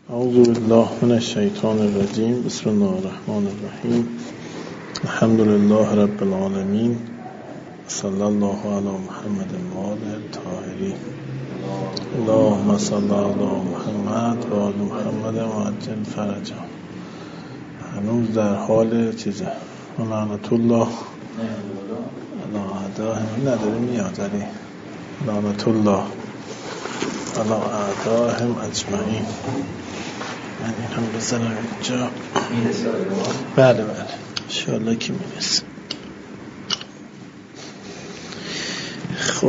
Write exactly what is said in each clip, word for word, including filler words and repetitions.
اعوذ بالله من الشیطان الرجیم. بسم الله الرحمن الرحیم. الحمد لله رب العالمین. صلی الله علی محمد و آله الطاهرین. اللهم صل علی محمد و آل محمد و عجل فرجهم. هنوز در حال چیزه لعنت الله علی اعدائهم. نداره میاد علی لعنت الله علی اعدائهم اجمعین. من این هم بذارم اینجا. بله بله انشاءالله که میرسه. خب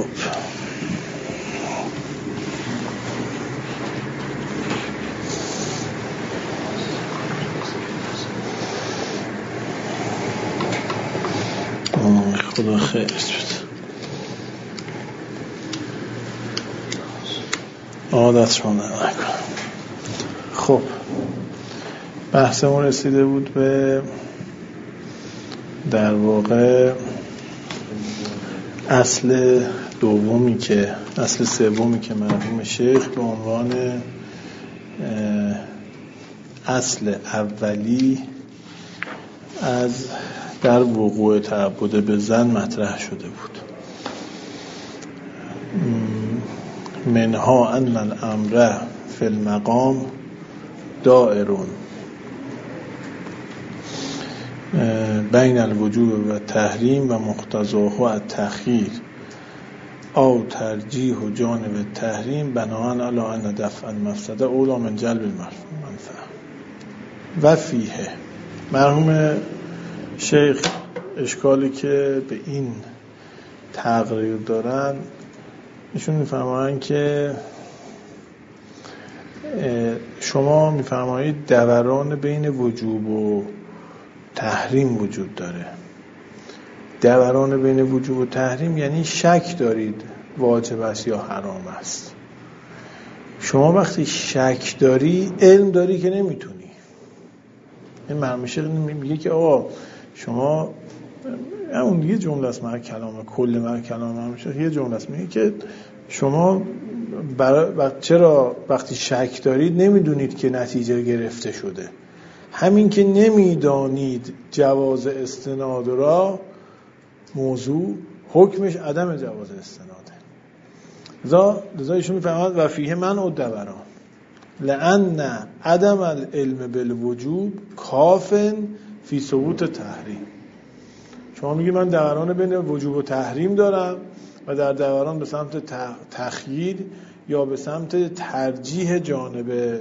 خدا خیر بده. عادت رو نکنم. خب بحثمون رسیده بود به در واقع اصل دومی که اصل سومی که مرحوم شیخ به عنوان اصل اولی از در وقوع تعبد به زن مطرح شده بود. منها ان الامر فی المقام دائرون بین الوجوب و تحریم و مقتضاه التخییر او ترجیح و جانب تحریم بناء علی ان دفع المفسده اولی من جلب المنفعه. و فیه مرحوم شیخ اشکالی که به این تقریر دارن، ایشون میفرمایند که شما میفرمایید دوران بین وجوب و تحریم وجود داره. دوران بین وجوب و تحریم یعنی شک دارید واجب است یا حرام است. شما وقتی شک داری علم داری که نمیتونی. این مرحوم شیخ میگه که آقا شما اون یه جمله است مر کلام کل مر کلام مرحوم شیخ یه جمله است میگه که شما برای چرا وقتی شک دارید نمیدونید که نتیجه گرفته شده. همین که نمیدانید جواز استناد را موضوع حکمش عدم جواز استناده. لذا لذا ایشون میفهمد و فیه من و دوران لأن عدم العلم بالوجوب کافن فی ثبوت تحریم. شما میگی من دوران بین وجوب و تحریم دارم و در دوران به سمت تخییر یا به سمت ترجیح جانب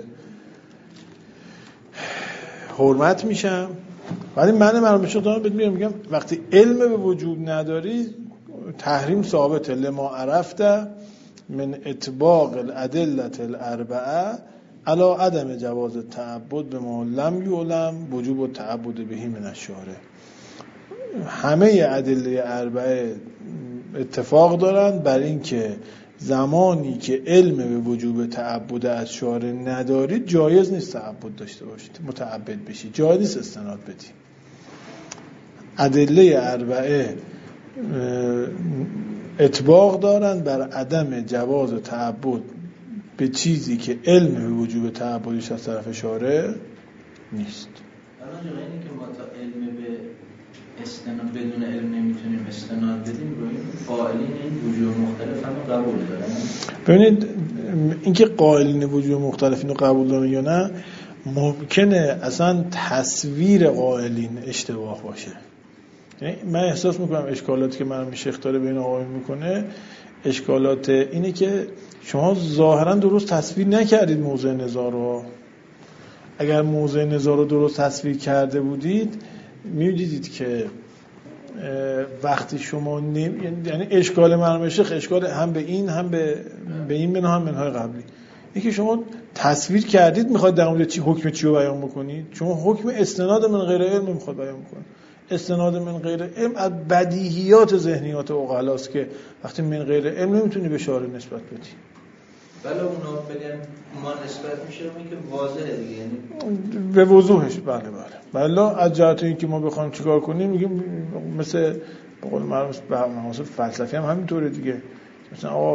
حرمت میشم. ولی من مرحوم شیخ دارم بهت میگم وقتی علم به وجوب نداری تحریم ثابته. لما عرفت من اطباق الادله الاربعه علی عدم جواز تعبد به ما لم یعلم وجوب التعبد بهی من الشارع. همه ادله اربعه اتفاق دارن بر این که زمانی که علم به وجوب تعبد از شارع ندارید جایز نیست تعبد داشته باشید، متعبد بشید، جایز نیست استناد بدید. ادله اربعه اطباق دارن بر عدم جواز تعبد به چیزی که علم به وجوب تعبدش از طرف شارع نیست. الان اینی که ما تا علم به استناد بدون علم نمیتونیم استناد بدیم رو این قائلین این وجوه مختلف هم قبول دارن. ببینید اینکه قائلین وجوه مختلف اینو قبول دارن یا نه ممکنه اصلا تصویر قائلین اشتباه باشه. یعنی من احساس میکنم اشکالاتی که مرحوم شیخ داره بین آقایون میکنه اشکالات اینه که شما ظاهرا درست تصویر نکردید موضع نزاع رو. اگر موضع نزاع رو درست تصویر کرده بودید می‌دیدید که وقتی شما نمی... یعنی اشکال مرحوم شیخ اشکال هم به این هم به به این منها هم منهای قبلی. یکی شما تصویر کردید میخواید در مورد چی حکم چی رو بیان بکنید. شما حکم استناد من غیر علم میخواد بیان بکنید. استناد من غیر علم از بدیهیات ذهنیات عقلاست که وقتی من غیر علم نمیتونی به شارع نسبت بدی. بله اونا بگن ما نسبت میشه اون که واضحه دیگه، یعنی به وضوحش. بله بله بله از جهت اینکه ما بخوایم چیکار کنیم میگیم مثل به قول معروف بحث فلسفی هم همینطوره دیگه. مثلا آقا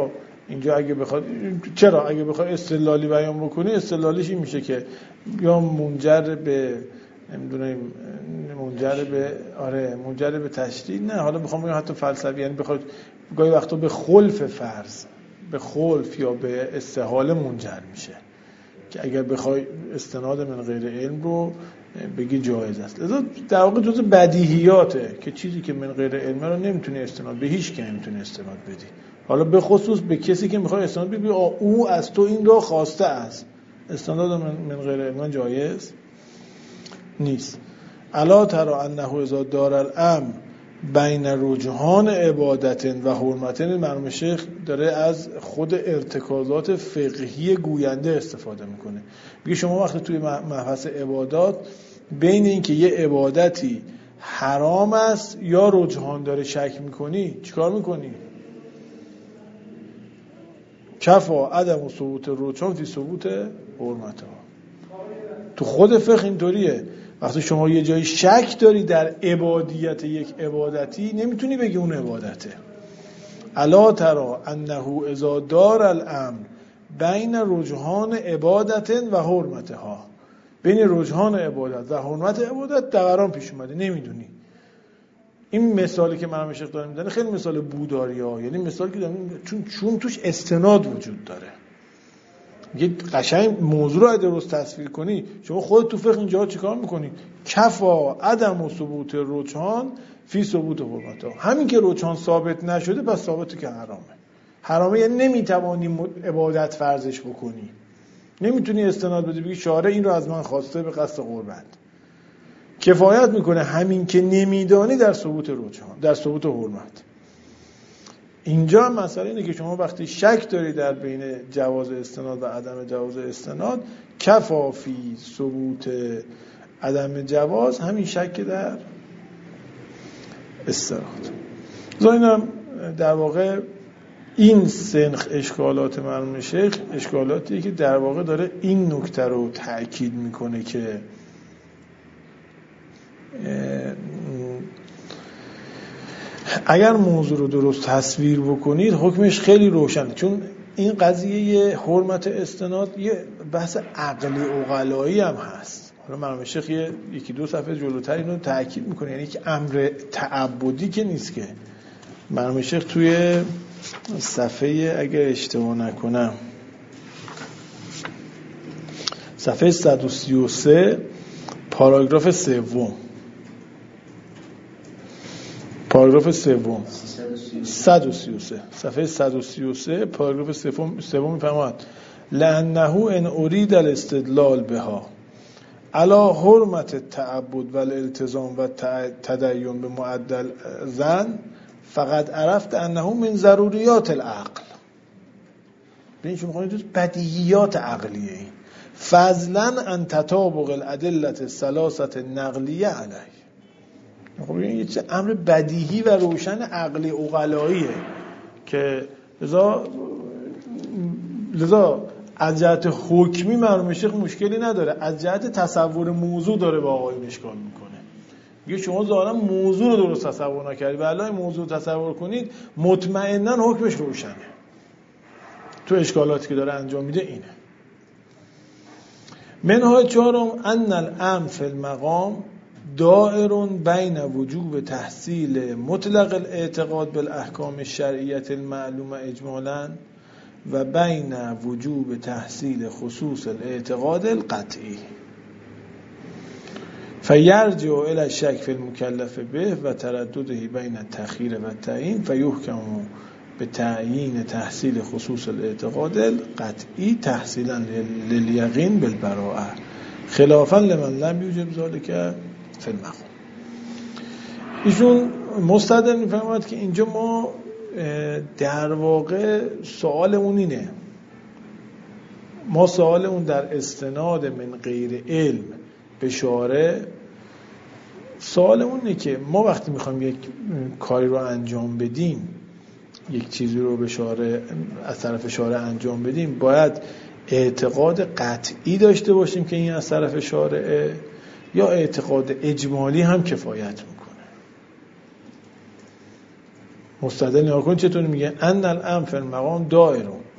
اینجا اگه بخواد، چرا اگه بخواد استدلالی بیان بکنی، استدلالیش این میشه که یا منجر به نمیدونم منجر به آره منجر به تشدید، نه حالا بخوام بگم حتی فلسفی، یعنی بخواد گاهی وقتا به خلف فرض، به خلف یا به استحاله منجر میشه که اگر بخوای استناد من غیر علم رو بگی جایز است. لذا در واقع جزء بدیهیاته که چیزی که من غیر علم رو نمیتونی استناد، به هیچ کی نمیتونی استناد بدی، حالا به خصوص به کسی که میخوای استناد بدی او از تو این رو خواسته است، استناد من, من غیر علم جایز نیست. الا ترى انه اذا دار الامر بین رجحان عبادت و حرمت، مرحوم شیخ داره از خود ارتکازات فقهی گوینده استفاده میکنه. میگه شما وقتی توی مبحث عبادات بین این که یه عبادتی حرام است یا رجحان داره شک میکنی، چیکار میکنی؟ کفا عدم ثبوت رجحان فی ثبوت حرمت ها. تو خود فقه اینطوریه، وقتی شما یه جایی شک داری در عبادیت یک عبادتی نمیتونی بگی اون عبادته. الا ترى انه اذا دار الامر بین رجحان عبادت و حرمتها، بین رجحان عبادت و حرمت عبادت دوران پیش اومده، نمیدونی. این مثالی که مرحوم شیخ داره میزنه خیلی مثال بوداری ها، یعنی مثالی که داره چون چون توش استناد وجود داره. یه قشنگ موضوع رو درست تصویر کنی، شما خودت تو فقه اینجا چیکار میکنی؟ کفا عدم ثبوت رجحان فی ثبوت حرمت. همین که رجحان ثابت نشده پس ثابته که حرامه. حرامه یعنی نمیتوانی عبادت فرضش بکنی، نمیتونی استناد بدی بگی شارع این رو از من خواسته به قصد قربت. کفایت میکنه همین که نمیدانی در ثبوت رجحان، در ثبوت حرمت. اینجا هم مسئله اینه که شما وقتی شک داری در بین جواز استناد و عدم جواز استناد، کفا فی ثبوت عدم جواز همین شک در استناد. زاینم در واقع این سنخ اشکالات مرحوم شیخ اشکالاتی که در واقع داره این نکته رو تأکید میکنه که اگر موضوع رو درست تصویر بکنید حکمش خیلی روشنه، چون این قضیه حرمت استناد یه بحث عقلی عقلایی هم هست. حالا مرحوم شیخ یکی دو صفحه جلوتر اینو تأکید میکنه، یعنی که امر تعبدی که نیست که. مرحوم شیخ توی صفحه اگر اشتباه نکنم صفحه صد و سی و سه پاراگراف سوم، پاراگراف سوم صد و سی و سه صفحه صد و سی و سه پاراگراف سوم سوم میفرماید لانه ان اريد الاستدلال بها على حرمت التعبد والالتزام و تدین به معدل زن فقط عرفت انه من ضروریات العقل. ببین شما میخواید بدیهیات عقلیه، این فضلا ان تطابق الادله الثلاثه نقلیه علیه. خب این یه چیز امر بدیهی و روشن عقلی عقلاییه که لذا لذا از جهت حکمی مرحوم شیخ مشکلی نداره، از جهت تصور موضوع داره با آقایون اشکال میکنه. میگه شما ظاهرا موضوع رو درست تصور نکردید و الان موضوع تصور کنید مطمئنا حکمش روشنه. تو اشکالاتی که داره انجام میده اینه. منهای چهارم ان الامر فی المقام دائر بین وجوب تحصیل مطلق الاعتقاد بالاحکام الشرعیه المعلومه اجمالا و بین وجوب تحصیل خصوص الاعتقاد القطعی فیرجع الى الشک فی المکلف به و تردده بین التأخیر و التعیین فیحکم به تعیین تحصیل خصوص الاعتقاد القطعی تحصیلا للیقین بالبراءه خلافا لمن لم یوجب ذلک فی المقام. ایشون مستدل میفهمد که اینجا ما در واقع سوالمون اینه، ما سوالمون در استناد من غیر علم به شارع، سوالمون اینه که ما وقتی میخوایم یک کاری رو انجام بدیم، یک چیزی رو به شارع از طرف شارع انجام بدیم، باید اعتقاد قطعی داشته باشیم که این از طرف شارعه یا اعتقاد اجمالی هم کفایت میکنه. مستدل نگاه کن چطور میگه ان الامر فی المقام دائرون،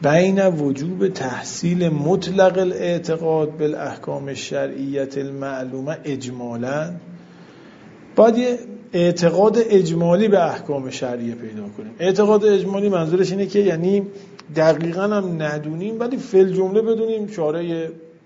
بین وجوب تحصیل مطلق الاعتقاد بالاحکام الشرعیه المعلومه اجمالا، باید یه اعتقاد اجمالی به احکام شرعیه پیدا کنیم. اعتقاد اجمالی منظورش اینه که یعنی دقیقاً هم ندونیم ولی فل جمله بدونیم شارع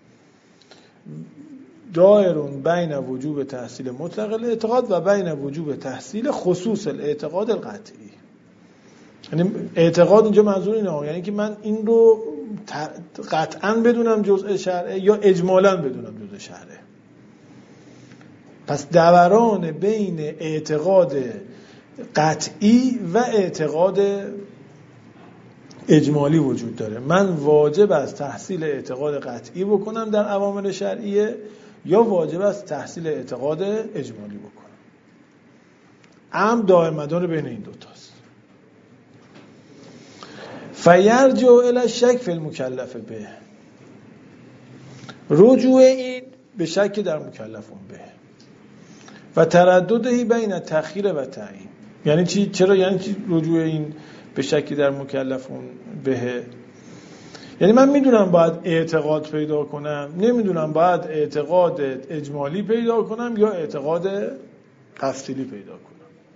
دائرون بین وجوب تحصیل مطلق الاعتقاد و بین وجوب تحصیل خصوص الاعتقاد القطعی. یعنی اعتقاد اینجا منظور اینه، یعنی که من این رو قطعاً بدونم جزء شرعه یا اجمالاً بدونم جزء شرعه. پس دوران بین اعتقاد قطعی و اعتقاد اجمالی وجود داره. من واجب است تحصیل اعتقاد قطعی بکنم در اوامر شرعیه یا واجب است تحصیل اعتقاد اجمالی بکنم. امر دائر مدار بین این دوتاست. فیرجع الی الشک فی المکلف به، رجوع این به شک در مکلفون به و ترددهی بین تأخیر و تعیین. یعنی چی؟ چرا یعنی چی رجوع این به شک در مکلفون به؟ یعنی من میدونم باید اعتقاد پیدا کنم، نمیدونم باید اعتقاد اجمالی پیدا کنم یا اعتقاد تفصیلی پیدا کنم.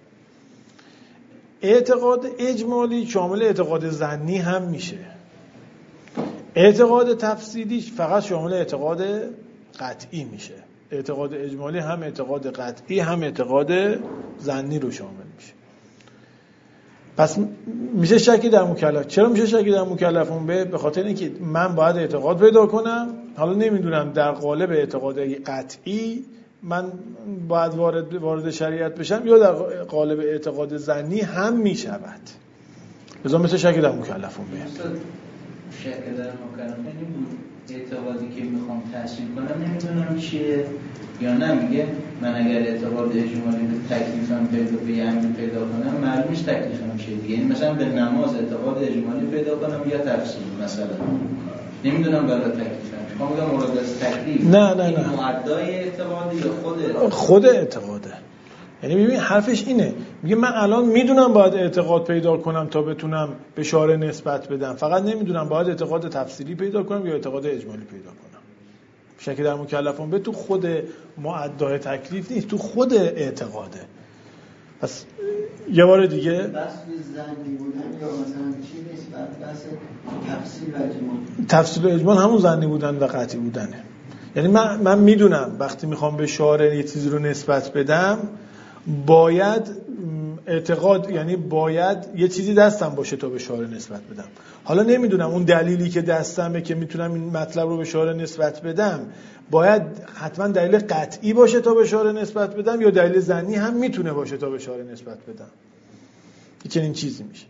اعتقاد اجمالی شامل اعتقاد ظنی هم میشه، اعتقاد تفصیلی فقط شامل اعتقاد قطعی میشه. اعتقاد اجمالی هم اعتقاد قطعی هم اعتقاد ظنی رو شامل میشه. پس میشه شکی در مکلف. چرا میشه شکی در مکلفون به؟ به خاطر اینکه من باید اعتقاد پیدا کنم، حالا نمیدونم در قالب اعتقاد قطعی من باید وارد وارد شریعت بشم یا در قالب اعتقاد ظنی هم میشود. لذا مثل شکی در مکلفون به. شک در مکلفون اعتقادی که میخوام تحصیل کنم نمیدونم چیه یا نه، میگه من اگر اعتقاد اجمالی به تکلیفم پیدا به یعنی پیدا کنم معلوم نیست تکلیفم چیه دیگه. یعنی مثلا به نماز اعتقاد اجمالی پیدا کنم یا تفصیل، مثلا نمیدونم برای تکلیفم میخوام بگم مورد از تکلیف نه نه نه معدای اعتقادی یا خود خود اعتقاده. یعنی ببین حرفش اینه، میگه من الان میدونم باید اعتقاد پیدا کنم تا بتونم به شارع نسبت بدم، فقط نمیدونم باید اعتقاد تفصیلی پیدا کنم یا اعتقاد اجمالی پیدا کنم. شکی در مکلفون به تو خود معدای تکلیف نیست، تو خود اعتقاده. پس یه بار دیگه بس ظنی بودن یا مثلا چی نیست، بس تفصیل و اجمال. تفصیل و اجمال همون ظنی بودن و قطعی بودنه. یعنی من من میدونم وقتی میخوام به شارع یه چیزی رو نسبت بدم باید اعتقاد، یعنی باید یه چیزی دستم باشه تا به شارع نسبت بدم. حالا نمیدونم اون دلیلی که دستمه که میتونم این مطلب رو به شارع نسبت بدم باید حتما دلیل قطعی باشه تا به شارع نسبت بدم یا دلیل ظنی هم میتونه باشه تا به شارع نسبت بدم. این چنین چیزی میشه.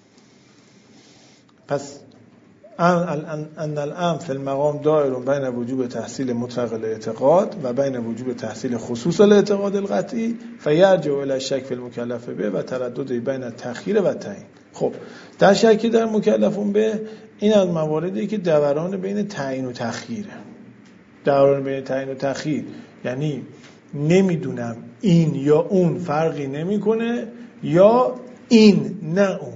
پس ان الامر فی المقام دائر بین وجوب تحصیل مطلق الاعتقاد و بین وجوب تحصیل خصوص الاعتقاد القطعی فیرجع الی الشک فی المکلف به و تردد بین تأخیر و تعیین. خب در شکی در مکلفون به این از مواردی که دوران بین تعیین و تأخیره. دوران بین تعیین و تأخیر یعنی نمیدونم این یا اون فرقی نمیکنه یا این نه اون.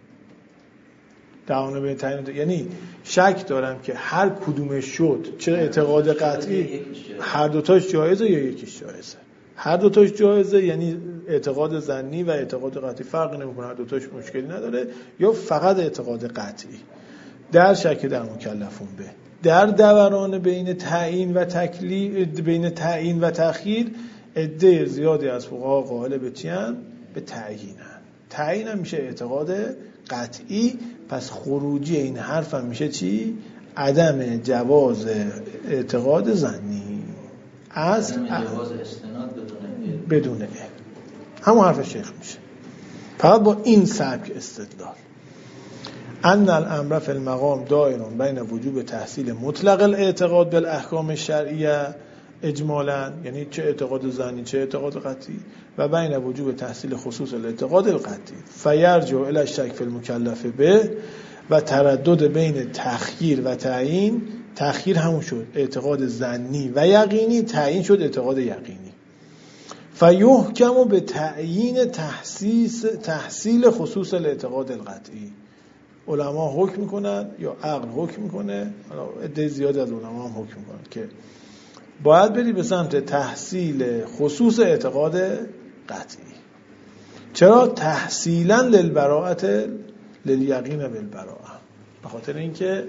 دوران بین تعیین و یعنی شک دارم که هر کدومش شد، چه اعتقاد قطعی هر دوتاش جایزه یا یکیش جایزه. هر دوتاش جایزه یعنی اعتقاد ظنی و اعتقاد قطعی فرق نمیکنه، هر دوتاش مشکلی نداره، یا فقط اعتقاد قطعی. در شک در مکلفون به در دوران بین تعیین و تکلیف، بین تعیین و تأخیر عده زیادی از فقها قائل به چیان؟ به تعیینن. تعیین هم میشه اعتقاد قطعی. پس خروجی این حرف هم میشه چی؟ عدم جواز اعتقاد ظنی از عدم جواز استناد بدون بدون علم. همون حرف شیخ میشه، فقط با این سبک استدلال. ان الامر فی المقام دائر بین وجوب تحصیل مطلق الاعتقاد بالاحکام الشرعیه اجمالا، یعنی چه اعتقاد ظنی چه اعتقاد قطعی، و بین وجوب تحصیل خصوص الاعتقاد القطعی فیرجع الی الشک فی المکلف به و تردد بین تأخیر و تعیین. تأخیر همون شد اعتقاد ظنی و یقینی، تعیین شد اعتقاد یقینی. فیحکم به تعیین تحسیس تحصیل خصوص الاعتقاد القطعی. علما حکم میکنن یا عقل حکم میکنه، حالا عده زیاد از علما هم حکم میکنن که باید بری به سمت تحصیل خصوص اعتقاد قطعی. چرا؟ تحصیلا للبراءت للیقین بالبراءه، به خاطر اینکه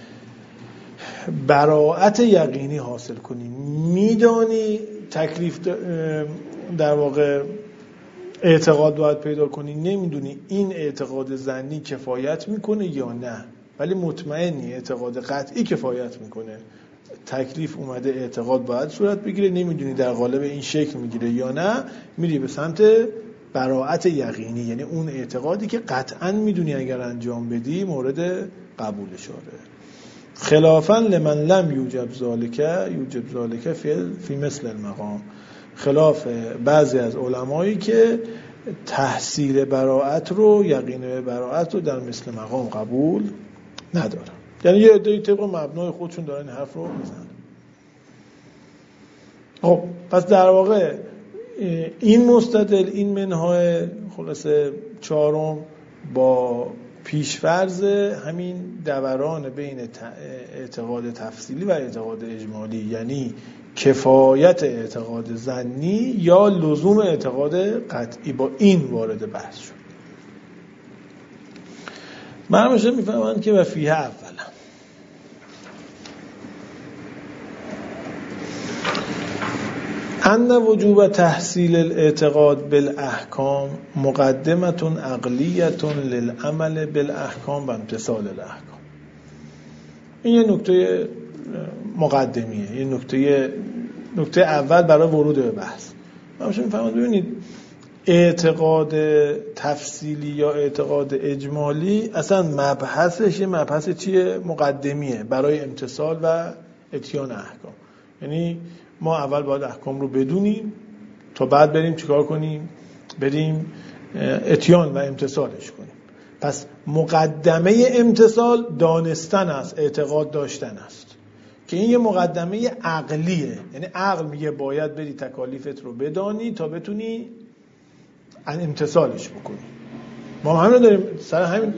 براءت یقینی حاصل کنی، میدانی تکلیف در واقع اعتقاد باید پیدا کنی، نمیدونی این اعتقاد ظنی کفایت میکنه یا نه، ولی مطمئنی اعتقاد قطعی کفایت میکنه، تکلیف اومده اعتقاد باید صورت بگیره، نمیدونی در قالب این شکل میگیره یا نه، میری به سمت براءت یقینی، یعنی اون اعتقادی که قطعا میدونی اگر انجام بدی مورد قبول شاره. خلافا لمن لم یوجب ذالک یوجب ذالک فی فی مثل المقام، خلاف بعضی از علمایی که تحصیل براءت رو، یقین براءت رو در مثل مقام قبول ندارن، یعنی یه عده‌ای طبق مبنای خودشون دارن این حرف رو میزنن. خب پس در واقع این مستدل، این منهای خلاصه چهارم با پیشفرض همین دوران بین اعتقاد تفصیلی و اعتقاد اجمالی، یعنی کفایت اعتقاد ظنی یا لزوم اعتقاد قطعی، با این وارد بحث شد. مرمشه میفهمند که و فیه اولا ان وجوب تحصیل الاعتقاد بالاحکام مقدمة عقلیة للعمل بالاحکام و امتثال الاحکام. این یه نکته مقدمیه، یه نکته نکته اول برای ورود به بحث. همچنین میفهمید ببینید اعتقاد تفصیلی یا اعتقاد اجمالی اصلا مبحثش یه مبحث چیه؟ مقدمیه برای امتثال و اتیان احکام. یعنی ما اول باید احکام رو بدونیم تا بعد بریم چیکار کنیم؟ بریم اتیان و امتثالش کنیم. پس مقدمه امتثال دانستن است، اعتقاد داشتن است، که این یه مقدمه عقلیه، یعنی عقل میگه باید بری تکالیفت رو بدانی تا بتونی امتثالش بکنی. ما همین رو داریم سر همین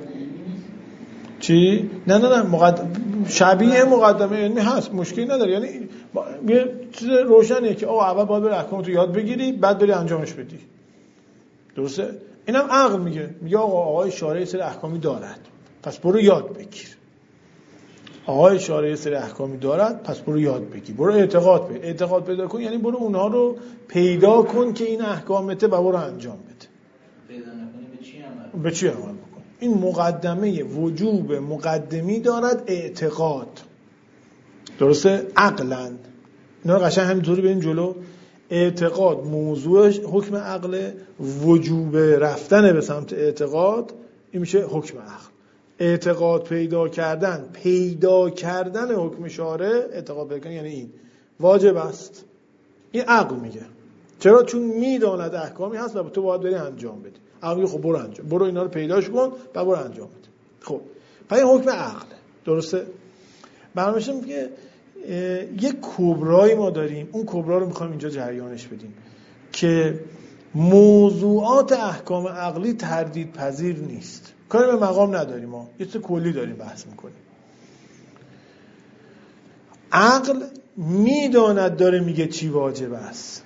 چی؟ نه نه نه مقدم... شبیه مقدمه علمی هست، مشکلی نداره، یعنی یه چیز روشنیه که آقا اول باید بری احکام رو یاد بگیری بعد بری انجامش بدی. درسته؟ اینم عقل میگه، میگه آقا آقای شارع سری احکامی دارد پس برو یاد بگیر. آقای شارع سری احکامی دارد پس برو یاد بگیر، برو اعتقاد پیدا اعتقاد پیدا کن، یعنی برو اونها رو پیدا کن که این احکامته و برو انجام بده. پیدا نکنی به چی عمل به چی عمل بکن. این مقدمه وجوب مقدمی دارد اعتقاد. درسته؟ عقلاً اینا رو قشنگ همینطوری بریم جلو. اعتقاد موضوعش حکم عقل، وجوب رفتن به سمت اعتقاد این میشه حکم عقل. اعتقاد پیدا کردن پیدا کردن حکم شارع، اعتقاد پیدا کردن یعنی این واجب است. این عقل میگه. چرا؟ چون میداند احکامی هست و تو باید بری انجام بدی. عقل میگه خب برو انجام، برو اینا رو پیداش کن و برو انجام بده. خب پس این حکم عقل. درسته؟ برنامه‌ش میگه یک کبرایی ما داریم، اون کبرا رو میخوایم اینجا جریانش بدیم که موضوعات احکام عقلی تردید پذیر نیست. کاری به مقام نداریم، ما یه چیز کلی داریم بحث میکنیم. عقل میداند داره میگه چی واجب است.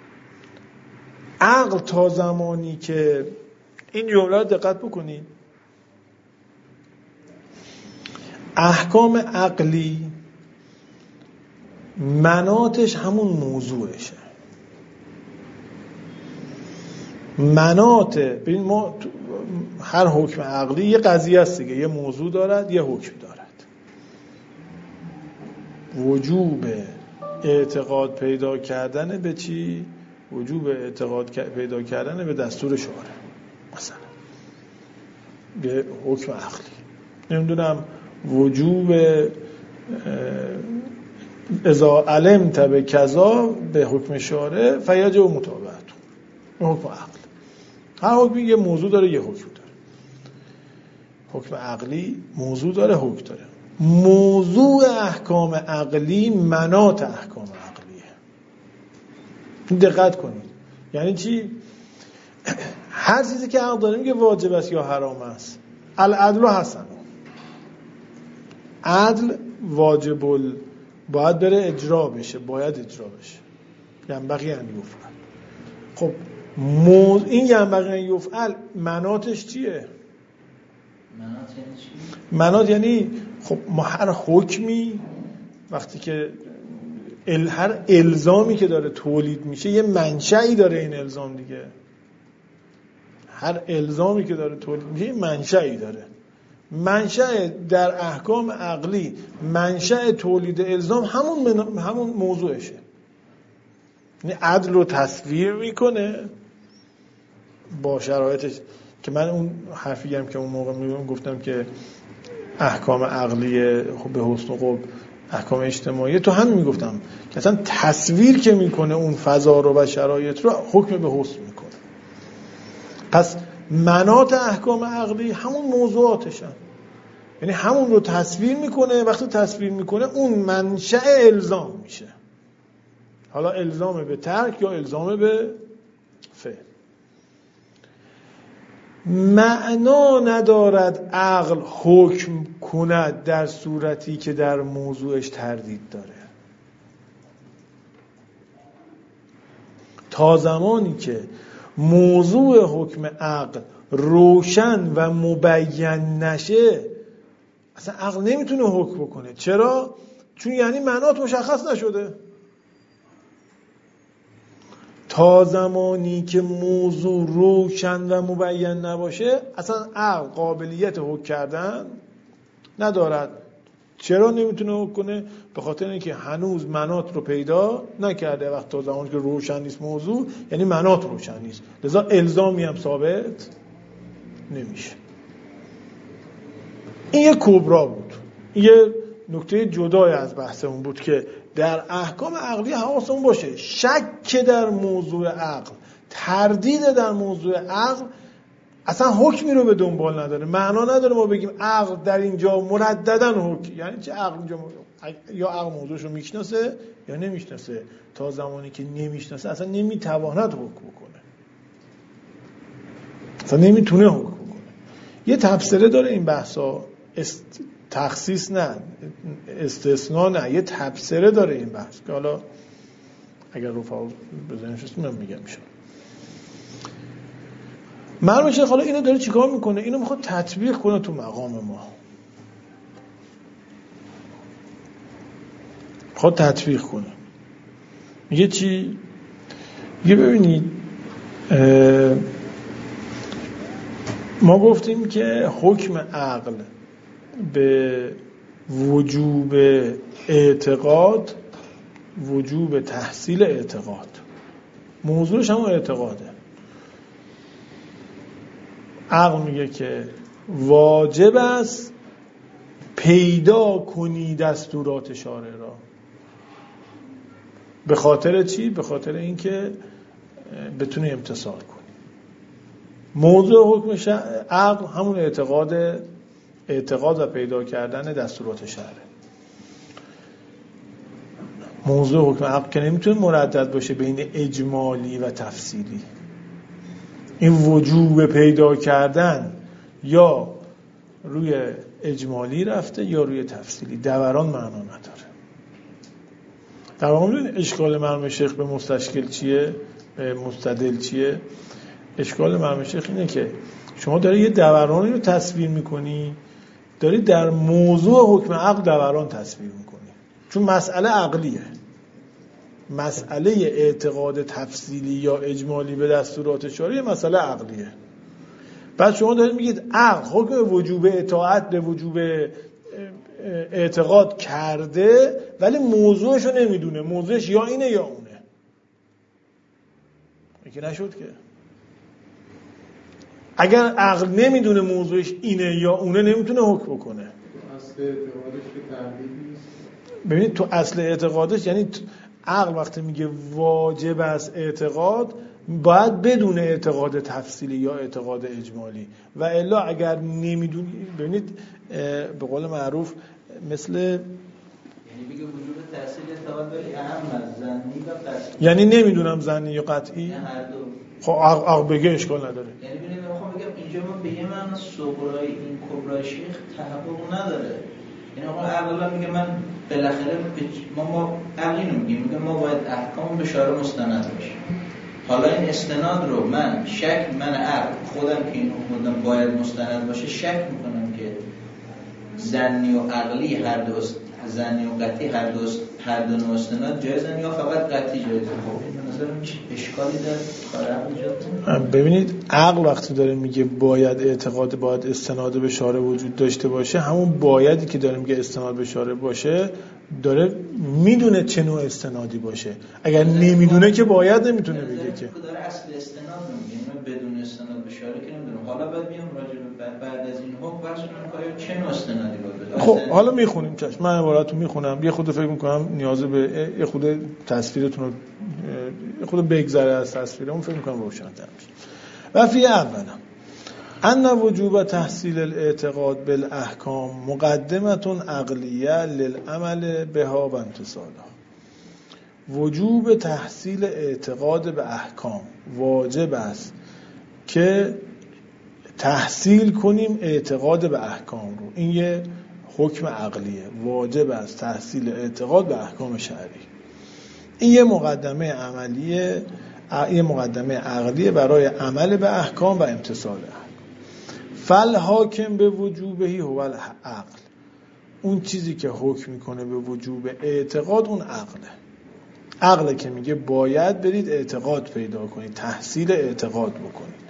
عقل تا زمانی که این جمله رو دقت بکنید، احکام عقلی مناطش همون موضوعشه. مناط ببین ما هر حکم عقلی یه قضیه است دیگه، یه موضوع دارد یه حکم دارد. وجوب اعتقاد پیدا کردن به چی؟ وجوب اعتقاد پیدا کردن به دستور شارع، مثلا به حکم عقلی. نمیدونم وجوب اذا علمت به کذا به حکم شارع فیجب مطابقت، حکم عقل. هر حکمی یه موضوع داره یه حکم داره. حکم عقلی موضوع داره حکم داره. موضوع احکام عقلی مناط احکام عقلیه. دقت کنید. یعنی چی؟ هر چیزی که عقل داره میگه واجب است یا حرام است، العدل حسن، عدل واجب ال... باید بره اجرا بشه، باید اجرا بشه، ینبغی ان یفعل. خب موز... این ینبغی ان یفعل مناتش چیه؟ منات یعنی چی؟ منات یعنی خب ما هر حکمی وقتی که ال... هر الزامی که داره تولید میشه یه منشأی داره، این الزام دیگه هر الزامی که داره تولید میشه یه منشأی داره. منشأ در احکام عقلی منشأ تولید الزام همون من... همون موضوعشه. یعنی عدل رو تصویر میکنه با شرایطش، که من اون حرفی هم که اون موقع میگم گفتم که احکام عقلی خب به حسن و قبح احکام اجتماعی، تو هم میگفتم که اصلا تصویر که میکنه اون فضا رو و شرایط رو حکم به حسن میکنه. پس منات احکام عقلی همون موضوعاتشن، یعنی همون رو تصویر میکنه. وقتی تصویر میکنه اون منشأ الزام میشه، حالا الزام به ترک یا الزام به فعل. معنا ندارد عقل حکم کند در صورتی که در موضوعش تردید داره. تا زمانی که موضوع حکم عقل روشن و مبین نشه اصلا عقل نمیتونه حکم بکنه. چرا؟ چون یعنی منات مشخص نشده. تا زمانی که موضوع روشن و مبین نباشه اصلا عقل قابلیت حکم کردن ندارد. چرا نمیتونه حکم کنه؟ به خاطر اینکه هنوز منات رو پیدا نکرده. وقت تا زمانی که روشن نیست موضوع یعنی منات روشن نیست، لذا الزامی هم ثابت نمیشه. این یه کبرا بود، این یه نکته جدای از بحثمون بود که در احکام عقلی حواسمون باشه شک در موضوع عقل، تردید در موضوع عقل اصلا حکمی رو به دنبال نداره. معنا نداره ما بگیم عقل در اینجا مرددن حکم، یعنی چه عقل اینجا یا عقل موضوعش رو میشناسه یا نمیشناسه. تا زمانی که نمیشناسه اصلا نمیتواند حکم بکنه، اصلا نمیتونه حکم بکنه. یه تفسیره داره این بحثا، است... تخصیص نه، استثناء نه، یه تفسیره داره این بحث که حالا اگر رفعا بزنیش است من میگم میشه. مرحوم شیخ حالا اینو داره چیکار میکنه؟ اینو میخواد تطبیق کنه تو مقام ما، میخواد تطبیق کنه. میگه چی؟ میگه ببینید ما گفتیم که حکم عقل به وجوب اعتقاد، وجوب تحصیل اعتقاد، موضوعش هم اعتقاده. عقل میگه که واجب است پیدا کنی دستورات شارع را. به خاطر چی؟ به خاطر اینکه بتونی امتثال کنی. موضوع حکم عقل همون اعتقاد، اعتقاد و پیدا کردن دستورات شرع. موضوع حکم عقل که نمیتونه مردد باشه بین اجمالی و تفصیلی. این وجوب پیدا کردن یا روی اجمالی رفته یا روی تفصیلی، دوران معنا نداره. در واقع ببین اشکال مرحوم شیخ به مستشکل چیه؟ به مستدل چیه؟ اشکال مرحوم شیخ اینه که شما داری یه دورانی رو تصویر میکنی، داری در موضوع حکم عقل دوران تصویر میکنی، چون مسئله عقلیه. مسئله اعتقاد تفصیلی یا اجمالی به دستورات شرعی مسئله عقلیه. بعد شما دارید میگید عقل حکم وجوب اطاعت به وجوب اعتقاد کرده ولی موضوعش رو نمیدونه، موضوعش یا اینه یا اونه. این که نشد که. اگر عقل نمیدونه موضوعش اینه یا اونه نمیتونه حکم بکنه. اصل اعتقادش که تردید نیست. ببینید تو اصل اعتقادش یعنی عقل وقتی میگه واجب است اعتقاد باید بدون اعتقاد تفصیلی یا اعتقاد اجمالی، و الا اگر نمیدونی، ببینید به قول معروف مثل یعنی میگه وجوب تحصیل اعتقاد ولی اهم از ظنی و قطعی، یعنی نمیدونم ظنی یا قطعی. نه هر دو. خب عقل بگه اشکال نداره. یعنی ببینید میخوام بگم این اینجا ما به یه معنی صغرای این کبرای شیخ تحقق نداره. یعنی آقا عقلا میگه من بالاخره ما ما عقلینو میگیم، میگه ما باید احکام به شارع مستند بشیم. حالا این استناد رو من شک من عقل خودم که این حکم باید مستند باشه شک میکنم که ظنی و عقلی هر دو ظنی و قطعی هر دو هر دو نوع استناد جایزن یا فقط قطعی جایزه؟ خب این به نظرم چه اشکالی داره کار عقل ایجاد؟ ببینید عقل وقتی داره میگه باید اعتقاد باید استناد به شارع وجود داشته باشه، همون بایدی که داره میگه استناد به شارع باشه داره میدونه چه نوع استنادی باشه. اگر نمیدونه که باید نمیتونه بگه که داره اصل استناد میگه بدون استناد به شارع که نمیدونه. حالا بعد بیام راجع به بعد از این حکم بحث کنیم که چه نوع استنادی باید. خب حالا میخونیم چشم، من عباراتو میخونم، یه خود فکر میکنم نیاز به یه خود تصویرتون رو یه خود بگذره از تصویرمون، فکر میکنم روشن‌تر میشه. و فی اولا ان وجوب تحصیل الاعتقاد بالاحکام مقدمه عقلیه للعمل بها و امتثالها. وجوب تحصیل اعتقاد به احکام واجب است که تحصیل کنیم اعتقاد به احکام رو. این یه حکم عقلیه، واجب است تحصیل اعتقاد به احکام شرعی. این یه مقدمه عملیه، یه مقدمه عقلیه برای عمل به احکام و امتثال احکام. فل حاکم به وجوبهی هو العقل. اون چیزی که حکم میکنه به وجوب اعتقاد اون عقله. عقله که میگه باید برید اعتقاد پیدا کنید، تحصیل اعتقاد بکنید.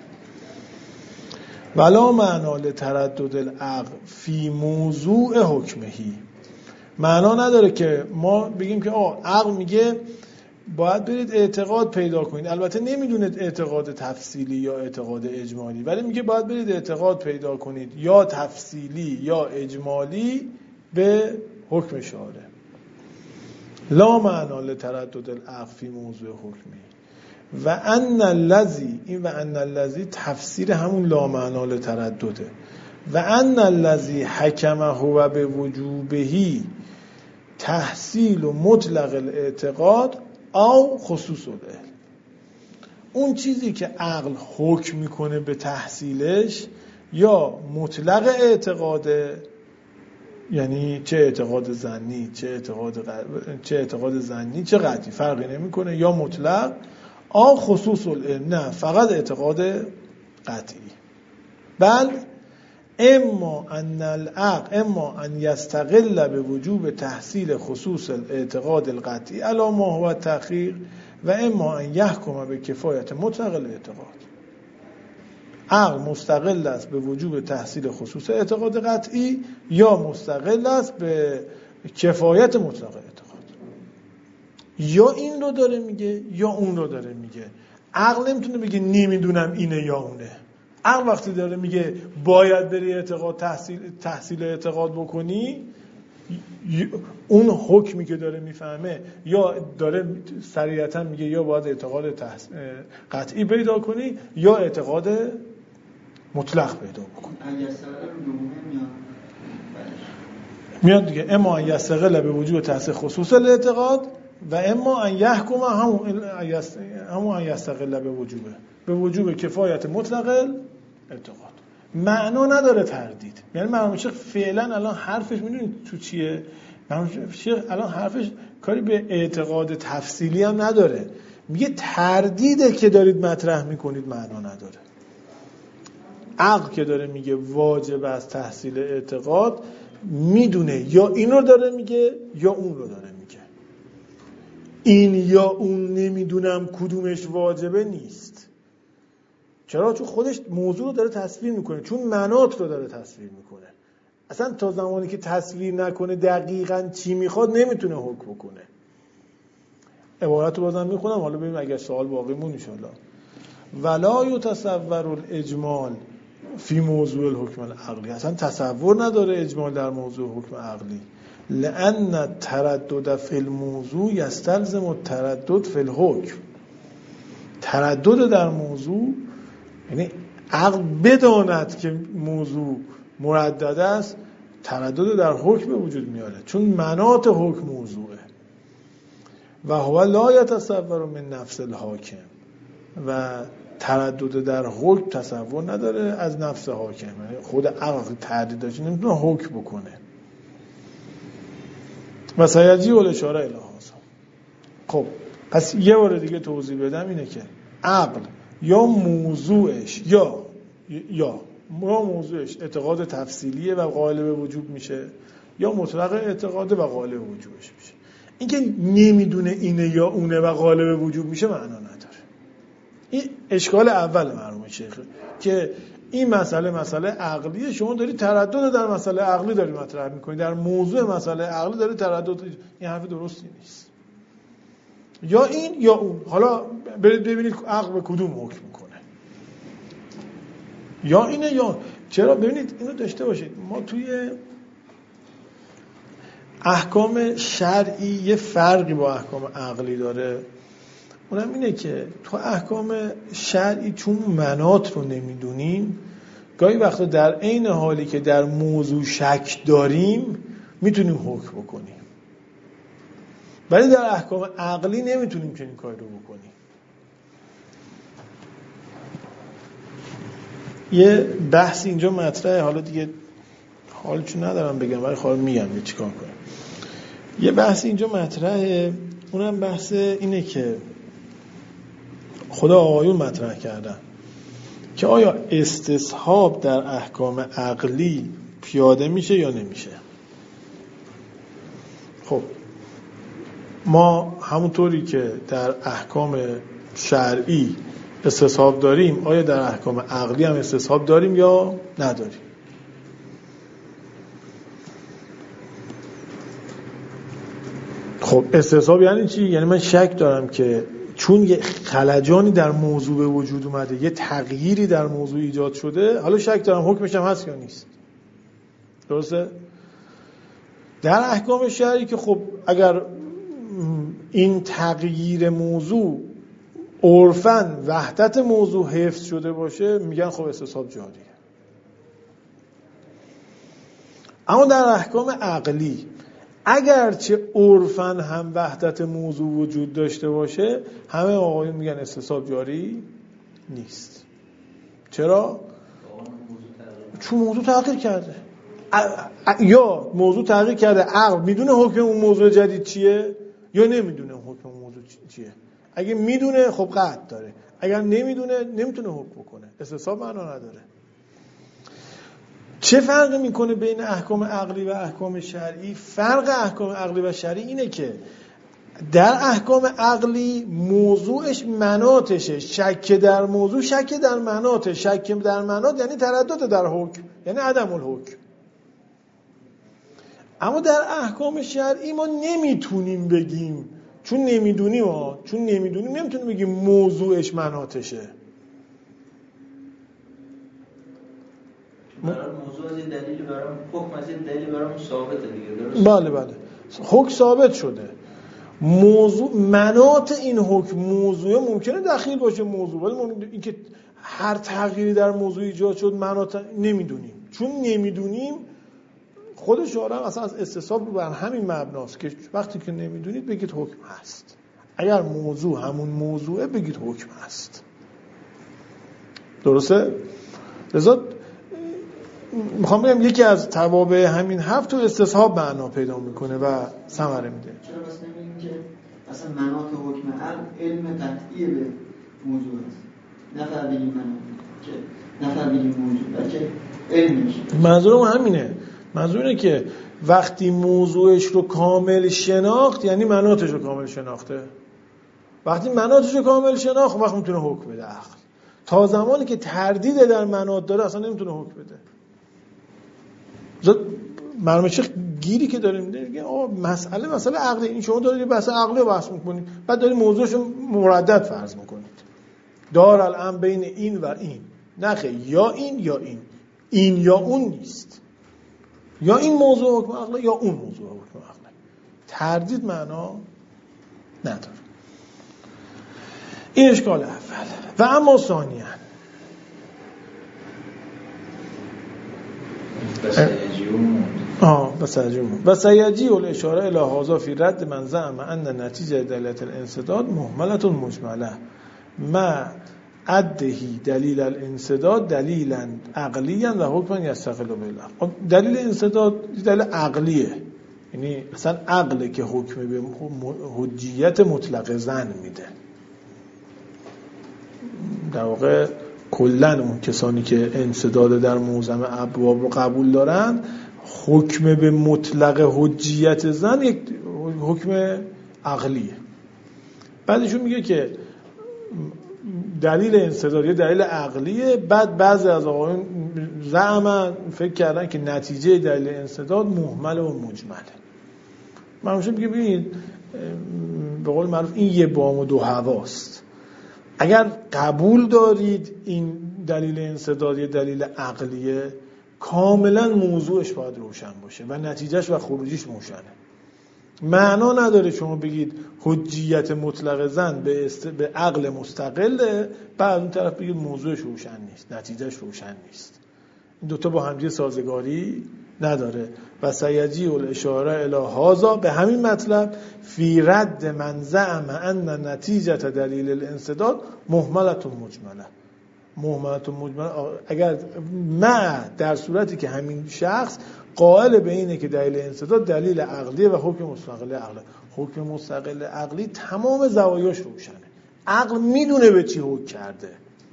ولا معنا لتردد العقل فی موضوع حکمهی. معنا نداره که ما بگیم که آه عقل میگه باید برید اعتقاد پیدا کنید، البته نمیدونه اعتقاد تفصیلی یا اعتقاد اجمالی، ولی میگه باید برید اعتقاد پیدا کنید یا تفصیلی یا اجمالی به حکم شارع. لا معنا لتردد العقل فی موضوع حکمه. و ان الذی، این و ان الذی تفسیر همون لا معنا لتردده. و ان الذی حکم هو به وجوبهی تحصیل و مطلق الاعتقاد او خصوص العلم. اون چیزی که عقل حکم میکنه به تحصیلش یا مطلق اعتقاده، یعنی چه اعتقاد ظنی چه اعتقاد غ... چه اعتقاد ظنی چه قطعی فرقی نمیکنه، یا مطلق او خصوص العلم، نه فقط اعتقاد قطعی. بل اما ان العقل اما ان یستقل به وجوب تحصیل خصوص الاعتقاد القطعی علی ما هو التحقیق و اما ان یحکم به کفایت مطلق الاعتقاد. عقل مستقل است به وجوب تحصیل خصوص اعتقاد قطعی یا مستقل است به کفایت مطلق اعتقاد. یا این رو داره میگه یا اون رو داره میگه. عقل نمیتونه بگه نمیدونم اینه یا اونه. عقل وقتی داره میگه باید بری اعتقاد تحصیل تحصیل اعتقاد بکنی، اون حکمی که داره میفهمه یا داره صریحا میگه یا باید اعتقاد تحص... قطعی پیدا کنی یا اعتقاد مطلق پیدا بکنی. میاد دیگه اما ان یستقل به وجوب تحصیل خصوص الاعتقاد و اما ان یحکم همون همون ان یستقل به وجوبه به وجوب کفایت مطلق اعتقاد. معنا نداره تردید. یعنی معلوم شیخ فعلا الان حرفش میدونید تو چیه؟ معلوم شیخ الان حرفش کاری به اعتقاد تفصیلی هم نداره. میگه تردیده که دارید مطرح میکنید معنا نداره. عقل که داره میگه واجب از تحصیل اعتقاد میدونه یا این رو داره میگه یا اون رو داره میگه. این یا اون نمیدونم کدومش واجبه نیست. چرا؟ چون خودش موضوع رو داره تصویر میکنه، چون مناط رو داره تصویر میکنه. اصلا تا زمانی که تصویر نکنه دقیقاً چی میخواد نمیتونه حکم بکنه. عبارت رو بازم میخونم حالا ببینیم اگر سوال باقی مون ان شاء الله. ولا یتصور الاجمال فی موضوع الحکم العقلی. اصلا تصور نداره اجمال در موضوع حکم عقلی. لأن التردد فی الموضوع یستلزم التردد فی الحکم. تردد در موضوع یعنی عقل بداند که موضوع مردد است، تردد در حکم به وجود میاره، چون مناط حکم موضوعه. و هو لا یتصور من نفس الحاکم. و تردد در حکم تصور نداره از نفس حاکم، خود عقل تردید داشته نمیتونه حکم بکنه. و سیجی الاشاره الی هذا. خب پس یه بار دیگه توضیح بدم اینه که عقل یا موضوعش یا یا یا موضوعش اعتقاد تفصیلیه و قائل به وجوب میشه، یا مطلق اعتقاد و قائل به وجوبش میشه. اینکه نمیدونه اینه یا اونه و قائل به وجوب میشه معنا نداره. این اشکال اول مرحوم شیخ که این مسئله مسئله عقلیه، شما داری تردد در مسئله عقلی داری مطرح میکنی، در موضوع مسئله عقلی داری تردد. این حرف درستی نیست. یا این یا اون. حالا برید ببینید عقل به کدوم حکم میکنه، یا اینه یا چرا. ببینید اینو داشته باشید، ما توی احکام شرعی یه فرقی با احکام عقلی داره. اونم اینه که تو احکام شرعی چون مناط رو نمیدونیم، گاهی وقتا در عین حالی که در موضوع شک داریم میتونیم حکم بکنیم، ولی در احکام عقلی نمیتونیم چنین کاری رو بکنیم. یه بحث اینجا مطرحه، حالا دیگه حالشو ندارم بگم ولی خواهد میگم یه چیکار کنیم. یه بحث اینجا مطرحه، اونم بحث اینه که خدا آقایون مطرح کردن که آیا استصحاب در احکام عقلی پیاده میشه یا نمیشه. خب ما همونطوری که در احکام شرعی استصحاب داریم، آیا در احکام عقلی هم استصحاب داریم یا نداریم؟ خب استصحاب یعنی چی؟ یعنی من شک دارم که چون یه خلجانی در موضوع به وجود اومده، یه تغییری در موضوع ایجاد شده، حالا شک دارم حکمش هم هست یا نیست. درسته؟ در احکام شرعی که خب اگر این تغییر موضوع عرفاً وحدت موضوع حفظ شده باشه، میگن خب استصحاب جاریه. اما در احکام عقلی اگرچه عرفاً هم وحدت موضوع وجود داشته باشه، همه آقایون میگن استصحاب جاری نیست. چرا؟ چون موضوع تغییر کرده. یا موضوع تغییر کرده، عقل میدونه حکم اون موضوع جدید چیه یا نمیدونه حکم اون موضوع چیه. اگه میدونه خب قطع داره، اگر نمیدونه نمیتونه حکم بکنه، استصحاب معنا نداره. چه فرقی میکنه بین احکام عقلی و احکام شرعی؟ فرق احکام عقلی و شرعی اینه که در احکام عقلی موضوعش مناطشه، شک در موضوع شک در مناطه، شک در مناط یعنی تردد در حکم، یعنی عدم الحکم. اما در احکام شرعی ما نمیتونیم بگیم، چون نمیدونیم ها چون نمیدونیم نمیتونیم بگیم موضوعش مناطشه. برای موضوع از این دلیلی برام حکم از این دلیلی برام ثابته دیگه. درست؟ بله بله حکم ثابت شده. موضوع مناط این حکم موضوع ممکنه دخیل باشه موضوع، ولی اینکه هر تغییری در موضوع ایجاد شد مناط نمیدونیم. چون نمیدونیم خود شارع اصلا از استصحاب بر همین مبناست که وقتی که نمیدونید بگید حکم هست. اگر موضوع همون موضوعه بگید حکم هست. درسته؟ لذا میخوام بگم یکی از توابع همین حرف تو استصحاب معنا پیدا میکنه و ثمره میده. چرا بس نمیگیم که اصلا مناط حکم عقل علم قطعی به موضوع است، نه فهمیدیم مناط که نه فهمیدیم موضوع بلکه علمش. منظورم همینه. منظور اینه که وقتی موضوعش رو کامل شناخت یعنی مناطش رو کامل شناخته. وقتی مناطش رو کامل شناخت وقت میتونه حکم بده عقل. تا زمانی که تردید در مناط داره اصلا نمیتونه حکم بده. مرحوم شیخ گیری که داریم میگه آقا مسئله مسئله عقلی، این شما دارید بحث عقلی رو بحث میکنید، بعد دارید موضوعش رو مردد فرض میکنید. دار الان بین این و این، نخه یا این یا این، این یا اون نیست. یا این موضوع حکم عقلی یا اون موضوع حکم عقلی. تردید معنا نداره. این اشکال اول. و اما ثانیاً آه بس اجمون و سیجی الاشاره الی هذا فی رد من زعم ان نتیجه دلیت الانسداد مهملة مجمله ما ادهی دلیل الانسداد دلیلا عقلیا و حکما یستقل بالعقل. دلیل انسداد دلیل عقلیه، یعنی اصلا عقله که حکم به حجیت مطلق زن میده. در واقع کلن اون کسانی که انسداد در معظم ابواب رو قبول دارن، حکم به مطلق حجیت زن یک حکم عقلیه. بعدشون میگه که دلیل انسداد یه دلیل عقلیه. بعد بعضی از آقایون زعما فکر کردن که نتیجه دلیل انسداد محمل و مجمله. من میشه میگه ببینید به قول معروف این یه بام و دو هواست. اگر قبول دارید این دلیل انسداد یه دلیل عقلیه، کاملا موضوعش باید روشن باشه و نتیجهش و خروجیش روشنه. معنا نداره شما بگید حجیت مطلق زن به, است... به عقل مستقله، بعد اون طرف بگید موضوعش روشن نیست، نتیجهش روشن نیست. این دوتا با همدیگه سازگاری نداره. و سیجی الاشاره الی هذا، به همین مطلب، فی رد من زعم ان نتیجه دلیل الانسداد مهملة مجمله. مهملة مجمله اگر ما در صورتی که همین شخص قائل به اینه که دلیل انسداد دلیل عقلیه و حکم مستقل عقله. حکم مستقل عقلی تمام زوایاش روشنه. عقل میدونه به چی حکم کرده.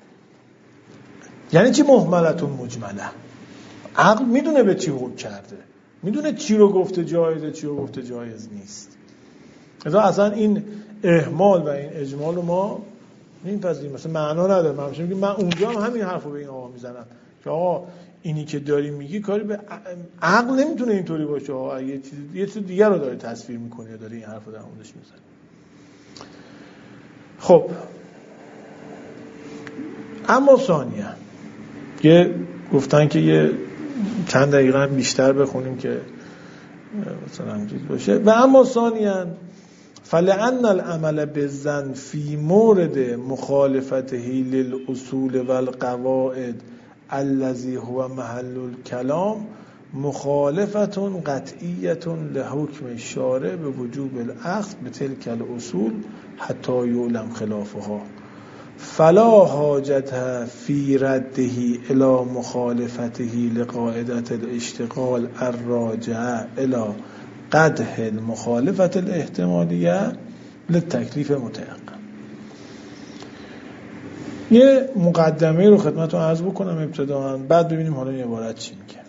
یعنی چی مهملة مجمله؟ عقل میدونه به چی حکم کرده، میدونه چی رو گفته جایزه، چی رو گفته جایز نیست. اذا اصلا این اهمال و این اجمال رو ما نمی‌پذیریم. مثلا معنا نداره. من میگم من اونجا هم همین حرفو به این آقا میزنم که آقا اینی که داری میگی کاری به عقل نمیتونه اینطوری باشه. آقا یه چیز یه چیز دیگر رو داره تصویر میکنه یا داره این حرفو در موردش میزنه. خب اما ثانیه که گفتن که یه چند دقیقه هم بیشتر بخونیم که مثلا چیز باشه. و اما ثانیاً فلأن العمل بالظن فی مورد مخالفته للأصول والقواعد الذي هو محل الكلام مخالفة قطعیة لحکم الشارع به وجوب الاخذ بتلك الاصول حتی یعلم خلافها، فلا حاجت فی رده الى مخالفته لقاعدة الاشتغال الراجعه الى قدح المخالفت الاحتمالیه للتکلیف متیقن. یه مقدمه رو خدمتتون عرض بکنم ابتداً، بعد ببینیم حالا این عبارت چی میگه.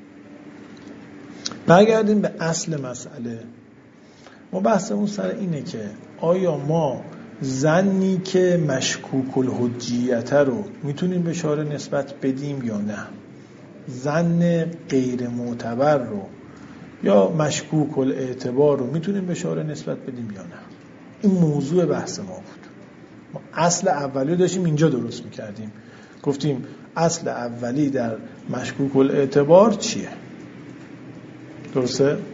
برگردیم به اصل مسئله. ما بحثمون سر اینه که آیا ما ظنی که مشکوک الحجیت رو میتونیم به شارع نسبت بدیم یا نه، ظن غیر معتبر رو یا مشکوک الاعتبار رو میتونیم به شارع نسبت بدیم یا نه. این موضوع بحث ما بود. ما اصل اولی داشتیم اینجا درست میکردیم. گفتیم اصل اولی در مشکوک الاعتبار چیه؟ درسته؟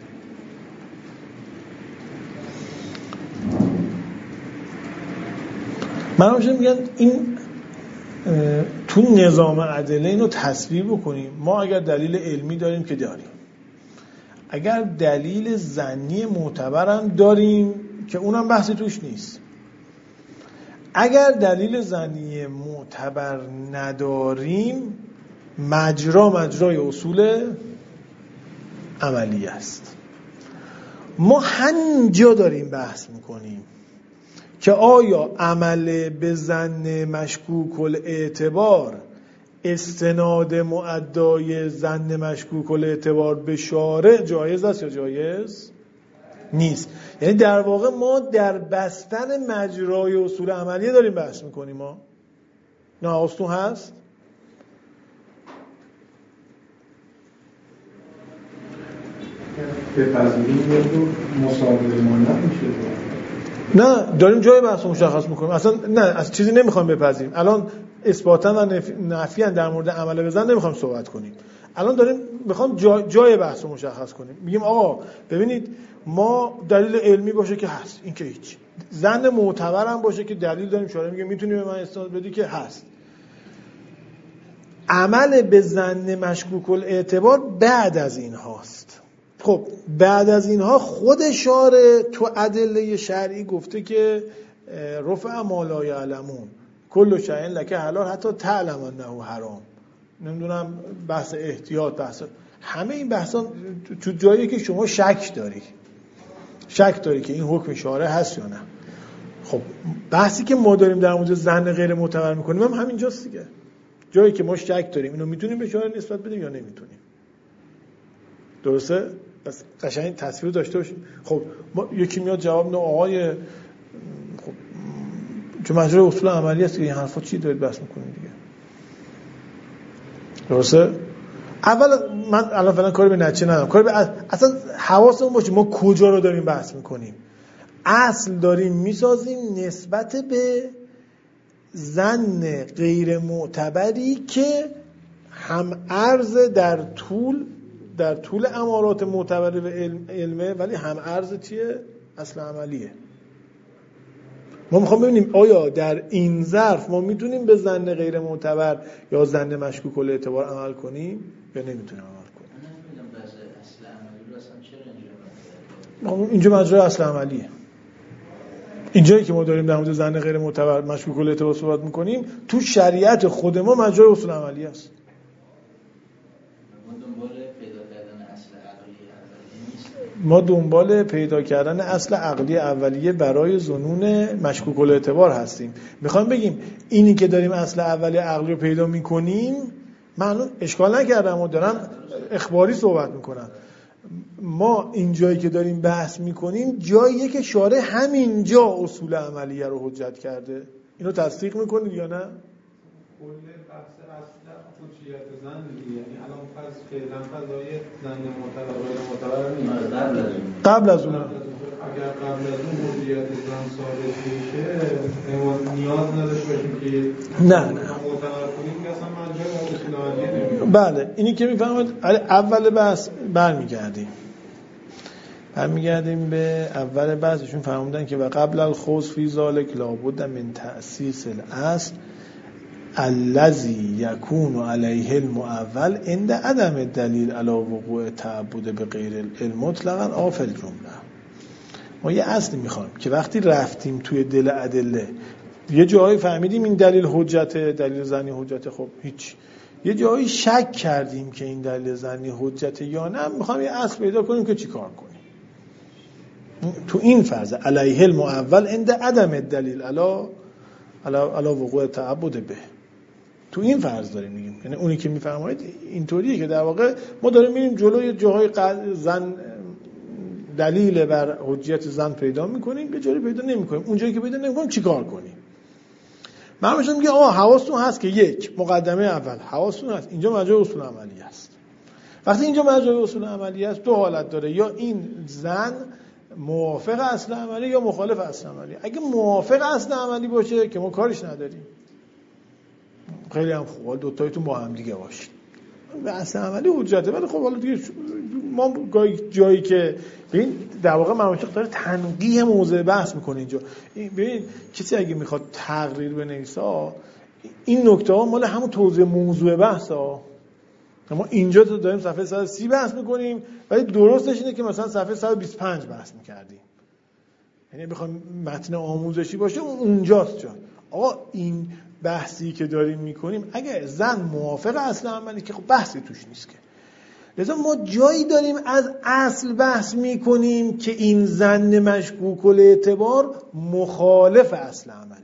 من همیشه میگم این تو نظام ادله اینو تصویر بکنیم. ما اگر دلیل علمی داریم که داریم، اگر دلیل ظنی معتبرم داریم که اونم بحثی توش نیست، اگر دلیل ظنی معتبر نداریم مجرا مجرای اصول عملی است. ما همینجا داریم بحث میکنیم که آیا عمل به ظن مشکوک الاعتبار استناد معدای ظن مشکوک الاعتبار به شارع جایز است یا جایز نیست. یعنی در واقع ما در بستن مجرای اصول عملیه داریم بحث میکنیم. ما نه آستون هست؟ به پذیریم مسابقه مانع میشه. نه داریم جای بحث مشخص میکنیم. اصلا نه از چیزی نمیخوام بپذیریم. الان اثباتا و نفیاً در مورد عمل بزن نمیخوام صحبت کنیم. الان داریم میخوام جای, جای بحث رو مشخص کنیم. میگیم آقا ببینید ما دلیل علمی باشه که هست، این که هیچ. ظن معتبر هم باشه که دلیل داریم، شارع میگه میتونی به من استناد بدی که هست. عمل به ظن مشکوک الاعتبار بعد از این هاست. خب بعد از اینها خود شارع تو ادله شرعی گفته که رفع ما لا یعلمون، کل شیء لک حلال حتی تعلم انه حرام. نمیدونم بحث احتیاط، بحث همه این بحثا تو جایی که شما شک داری شک داری که این حکم شارع هست یا نه. خب بحثی که ما داریم در مورد ظن غیر معتبر میکنیم هم همینجاست دیگه. جایی که ما شک داریم اینو میتونیم به شارع نسبت بدیم یا نمیتونیم. درسته؟ بس قشنگ تصویر داشته باشیم. خب ما یکی میاد جواب میده آقای خب چون مجرای اصول عملی است که این حرفا چی دارید بحث میکنید دیگه. درسته؟ اول من الان فعلا کاری به نتیجه ندارم، کاری به اصلا حواسمون باشه ما کجا رو داریم بحث میکنیم. اصل داریم میسازیم نسبت به ظن غیر معتبری که هم عرض در طول در طول امارات معتبر و علم علمه، ولی هم عرض چیه؟ اصل عملیه. ما میخوام ببینیم آیا در این ظرف ما میتونیم به ظن غیر معتبر یا ظن مشکوک الاعتبار عمل کنیم یا نمیتونیم عمل کنیم. من نمیدونم بحث اصل عملی رو اصلا چرا اینجا اینجا مجرای اصل عملیه. اینجایی که ما داریم در مورد ظن غیر معتبر مشکوک الاعتبار صحبت میکنیم تو شریعت خود ما مجرای اصول عملی است. ما دنبال پیدا کردن اصل عقلی اولیه برای ظنون مشکوک الاعتبار هستیم. میخوام بگیم اینی که داریم اصل اولیه عقلی رو پیدا میکنیم، من اشکال نکردم و دارم اخباری صحبت میکنم. ما این جایی که داریم بحث میکنیم جاییه که شارع همینجا اصول عملیه رو حجت کرده. اینو تصدیق میکنید یا نه؟ کل بحث اصل حجیت ظن دیگه، یعنی الان فرض فعلا فضای ظن معتبر و غیر معتبر نیست. قبل از اون قبل از اون اگر قبل از اون حجیت ظن ثابت میشه ما نیاز نداشت باشیم که نه نه معتبر کنیم که اصلا مجال اصول عملیه نمیشه. بله اینی که میفهمید اول بحث برمیگردیم برمیگردیم به اول بحثشون فرمودن که و قبل الخوض فی ذلک لابد من تأسیس الاصل الذی یکون علیه المؤول عند عدم دلیل علی وقوع تعبد به غیر العلم مطلقاً آفل جمله. ما یه اصلی میخوایم که وقتی رفتیم توی دل ادله یه جایی فهمیدیم این دلیل حجته، دلیل ظنی حجته، خب هیچ، یه جایی شک کردیم که این دلیل ظنی حجته یا نه، میخوایم یه اصل پیدا کنیم که چی کار کنیم. تو این فرض علیه المؤول عند عدم دلیل علی علی وقوع تعبد به، تو این فرض داریم میگیم. یعنی اونی که میفرمایید اینطوریه که در واقع ما داریم میریم جلوی جاهای زن دلیل بر حجیت زن پیدا میکنیم، یه جایی پیدا نمیکنیم، اون جایی که پیدا نمیکنیم چیکار کنیم. من میگم میگه آها حواستون هست که یک مقدمه اول حواستون هست اینجا مجرای اصول عملی است. وقتی اینجا مجرای اصول عملی است دو حالت داره، یا این زن موافق اصل عملی یا مخالف اصل عملی. اگه موافق اصل عملی باشه که ما کارش نداریم، خیلی هم خوب، دو تایتون با هم دیگه باشید، به اصل عملی حجته. ولی خب حالا دیگه ما جایی که ببین در واقع منطق داره تنقیح موضوع بحث میکنه اینجا. ببین کسی اگه میخواد تقریر بنویسه این نکته ها مال همون توضیح موضوع بحث ها. ما اینجا تو داریم صفحه صد و سی بحث میکنیم، ولی درستش اینه که مثلا صفحه صد و بیست و پنج بحث میکردیم. یعنی بخوایم متن آموزشی باشه اونجاست جان. آقا این بحثی که داریم میکنیم اگه زن موافق اصل عملی که خب بحثی توش نیست که، لذا ما جایی داریم از اصل بحث میکنیم که این زن مشکوک الاعتبار مخالف اصل عملیه.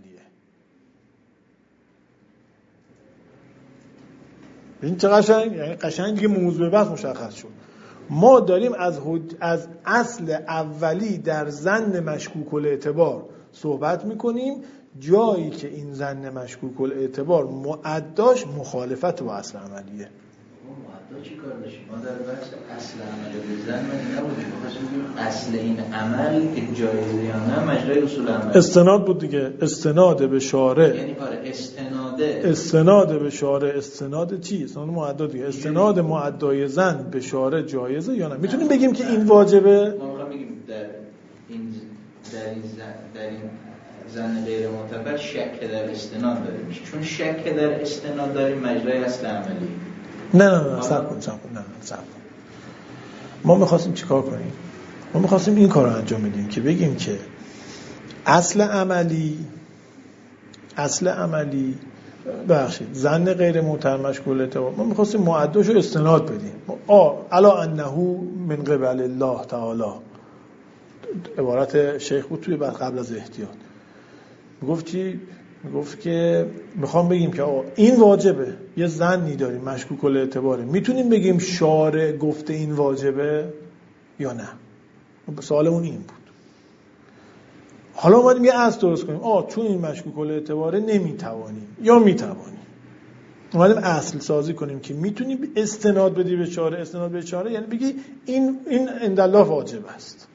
این چه قشنگ، یعنی قشنگ دیگه موضوع بحث مشخص شد. ما داریم از حج... از اصل اولی در زن مشکوک الاعتبار صحبت میکنیم، جایی که این زن مشکوک الاعتبار معداش مخالفت با اصل عملیه. معدا چی کار داشتیم؟ ما در بحث اصل عمل به زن ما نبودیم، می‌خواستیم اصل این عمل که جایزه یا نه مجرای اصول عمل استناد بود دیگه، استناد به شارع. یعنی آره استناده استناد به شارع، استناد چی؟ استناد معدا دیگه. استناد معدای زن به شارع جایزه یا نه؟ میتونیم بگیم که این واجبه؟ ما می‌خوایم بگیم در این در این زن در این زن غیر معتبر شک در استناد داریم، چون شک در استناد داریم مجرای اصل عملی. نه نه نه صبر کن صبر کن نه نه صبر کن. ما می‌خواستیم چیکار کنیم؟ ما می‌خواستیم این کارو انجام بدیم که بگیم که اصل عملی اصل عملی بخشید ظن غیر معتبر مشکول اعتبار، ما می‌خواستیم معداشو استناد بدیم. آ الا انه من قبل الله تعالی، عبارت شیخ بود توی بعد قبل از احتیاط. میگفت چی؟ میگفت که میخوام بگیم که آقا این واجبه، یه ظنی داریم مشکوک الاعتباره، میتونیم بگیم شارع گفته این واجبه یا نه؟ سوالمون این بود. حالا اومدیم یه اصل درست کنیم، آه چون این مشکوک الاعتباره نمیتوانیم یا میتوانیم. اومدیم اصل سازی کنیم که میتونیم استناد بدی به شارع. استناد به شارع یعنی بگی این این عند الله واجب است.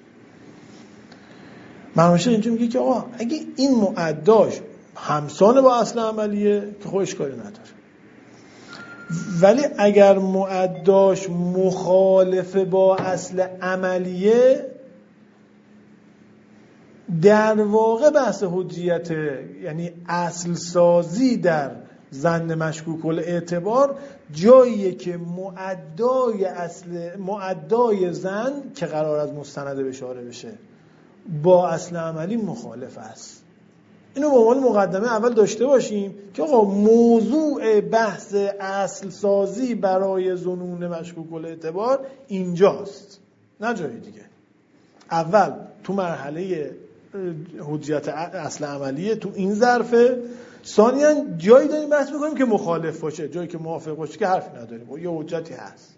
مرموشه اینجا میگه که آقا اگه این معداش همسان با اصل عملیه که خودش کاری نداره، ولی اگر معداش مخالف با اصل عملیه، در واقع بحث حجیت یعنی اصل سازی در ظن مشکوک الاعتبار جاییه که معدای اصل معدای ظن که قرار از مستند به شارع بشه با اصل عملی مخالف است. اینو به عنوان مقدمه اول داشته باشیم که آقا موضوع بحث اصل سازی برای ظنون مشکوک الاعتبار اینجاست، نه جای دیگه. اول تو مرحله حجیت اصل عملیه، تو این ظرفه. ثانیاً جایی داریم بحث میکنیم که مخالف باشه، جایی که موافق باشه که حرفی نداریم، یه حجتی هست.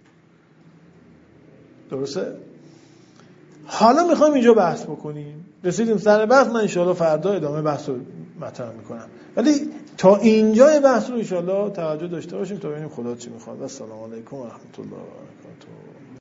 درسته؟ حالا میخوایم اینجا بحث بکنیم. رسیدیم سر بحث، من انشاءالله فردا ادامه بحث رو مطرح میکنم، ولی تا اینجای بحث رو انشاءالله توجه داشته باشیم تا ببینیم خدا چی میخواد. و السلام علیکم و رحمت الله و برکاته.